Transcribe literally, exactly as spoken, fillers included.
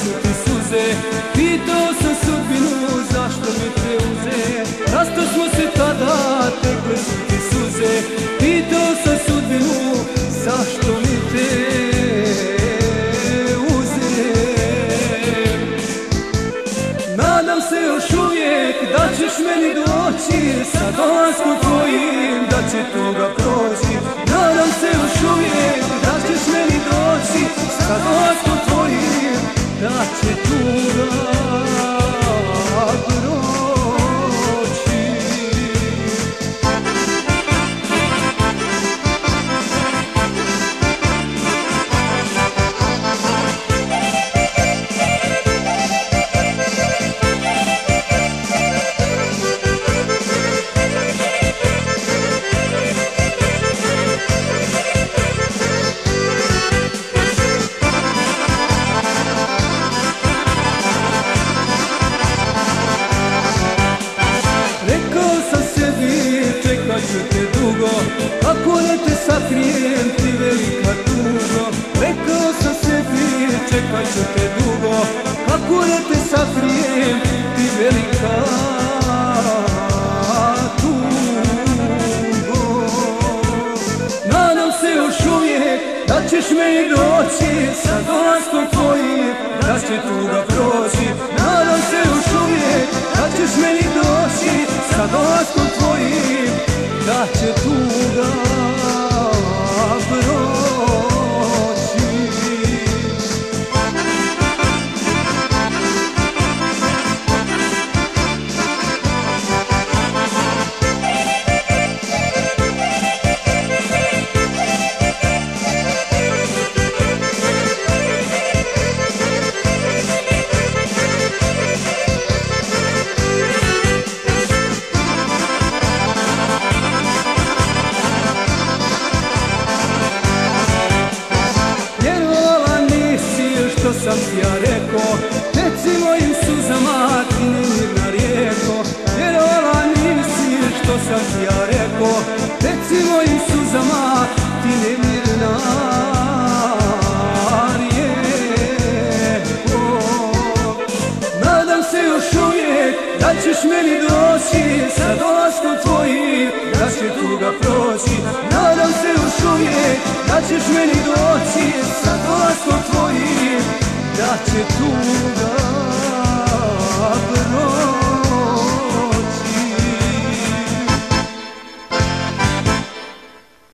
su ti suze. Pitao sam sudbinu zašto mi te uze. Rasto smo se tada, tekle su ti suze. Pitao sam sudbinu zašto mi te uze. Nadam se još uvijek da ćeš meni doći, sa dolaskom tvojim da će tuga proći. Nadam se još uvijek da ćeš meni doći, sa dolaskom tvojim da će tuga proći. Kako da te sakrijem, ti velika tugo. Rekao sam sebi, čekat ću te dugo. Kako da te sakrijem, ti velika tugo. Nadam se još uvijek da ćeš meni doći, sa dolaskom tvojim da će tuga proći. Nadam se još uvijek da ćeš meni doći, sa dolaskom tvojim da će tuga proći. Što sam ti ja rekao, teci mojim suzama, ti nemirna rijeko. Vjerovala nisi što sam ti ja rekao, teci mojim suzama, ti nemirna rijeko. Nadam se još uvijek da ćeš meni doći, sa dolaskom tvojim da će tuga proći. Nadam se još uvijek da ćeš meni doći, sa dolaskom tvojim da će tuga